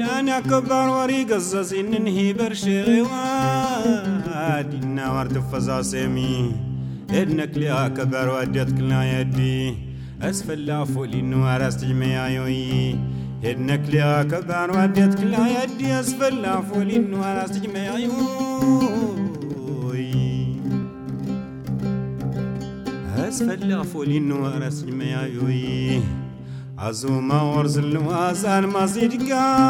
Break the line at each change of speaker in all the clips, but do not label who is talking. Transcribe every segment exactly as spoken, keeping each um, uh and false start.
أنا كبر وري قصص إنني برشي وادينا ورتفزا سمي إنك لي كبر وديتك لا يدي أسفل لافولي نوار استجمع يوي إنك لي كبر وديتك لا يدي أسفل لافولي نوار استجمع يوي أسفل لافولي نوار استجمع يوي عزوما ورزل وازان مزيد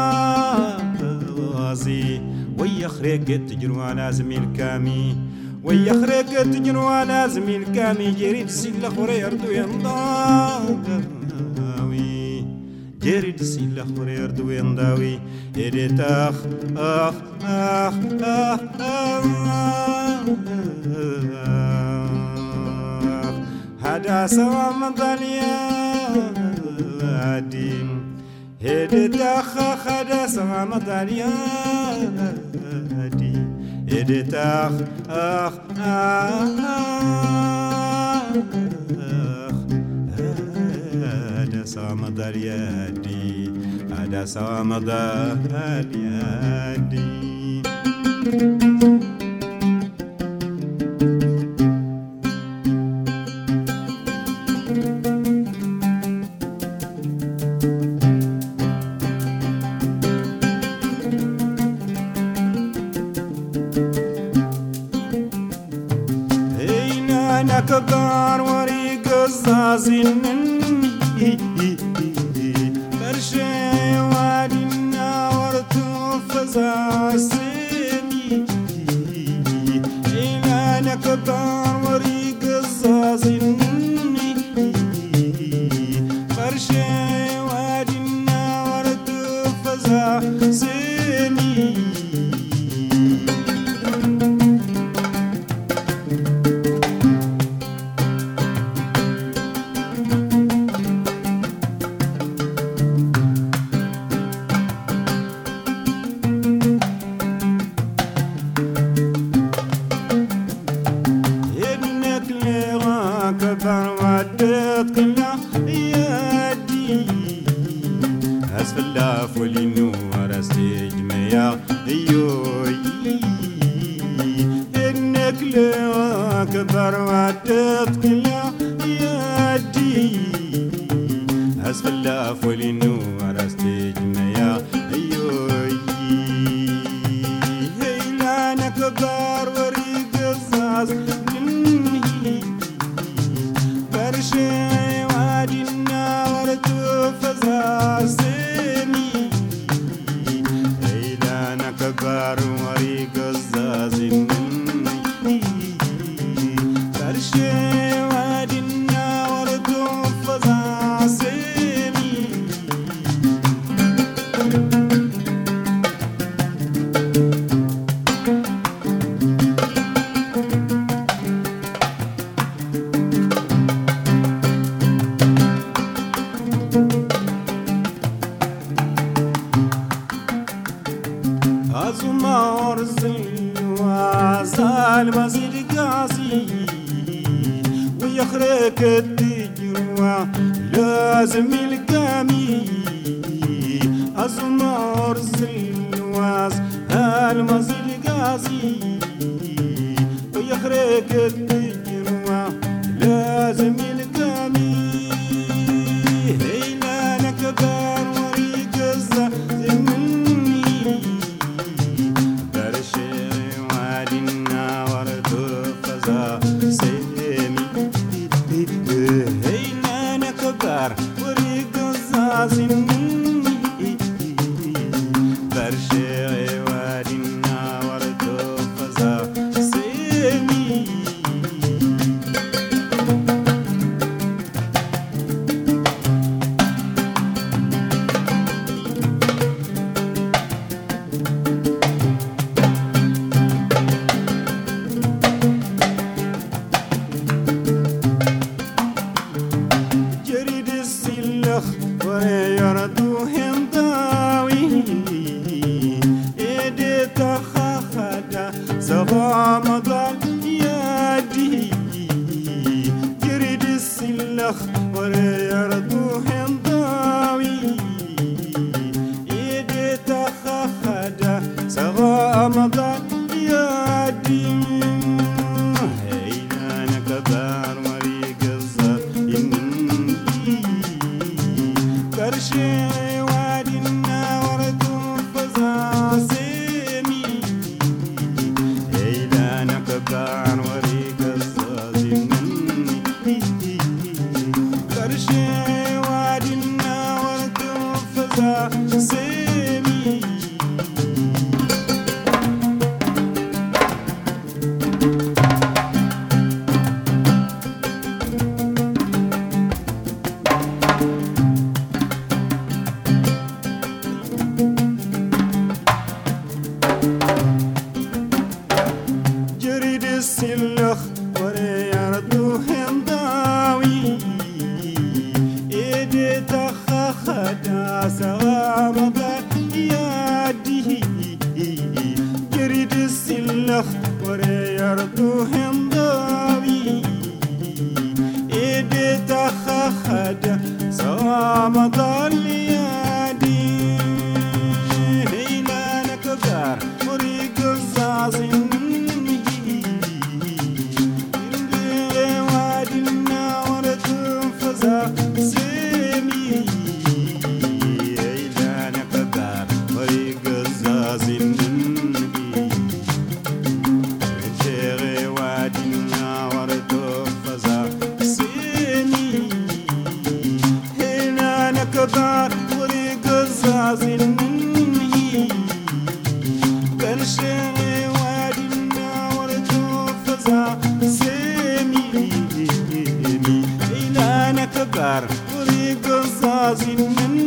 قازي ويخرق تجروا على زميل كامي ويخرق تجروا على زميل كامي جريد سيلا خوري يردو ينضاوي جريد سيلا خوري يردو ينضاوي إديت أخ أخ أخ أخ أخ هذا سوا مضاليا دين هديت أخ هذا سوا مضاليا دين هديت أخ أخ أخ هذا سوا مضاليا دين هذا سوا مضاليا دين أنا كبار وري قصاصين برشي وادينا ورتو فزاسيني أنا كبار وري قصاصين برشي وادينا ورتو فزاسيني كبر وديت كلا يدي أسفل لافولي نور استجمع يوي إنك لوا كبر وديت كلا يدي أسفل لافولي نور استجمع يوي هيلا نكبر وريق الزاز برشي وادينا ورتو فزازني إيلانا كبار وريق الزازني برشي وادينا ورتو فزازني عزوما ورزل وعزال مزيد قاسي ويخرق التجروة لازم القامي عزوما ورزل وعزال مزيد قاسي ويخرق التجروة لازم القامي هيلا نكبر وريق الزمن هينا نكبر وريق الزازين برشي وادينا وردو فزا سيمي ويردو هنداوي إيديت خاخدا سبا مضال يدي جريد السلخ ويردو هنداوي إيديت قرشي وادينا ورد فزاسمي إيلانا كبان وريك الزازنني قرشي وادينا ورد فزاسمي السلخ ورياردو هنداوي إيدي تخخدا سوامضا يادي جريد السلخ ورياردو هنداوي إيدي تخخدا سوامضا يادي هيلانا كبار مريق الزازين سيمي إيلانا كبار وريق الزازنني جيغي وادينا وردو فزا سيمي إيلانا كبار وريق الزازنني كنشيغي وادينا وردو فزا سيمي إيلانا كبار وريق الزازنني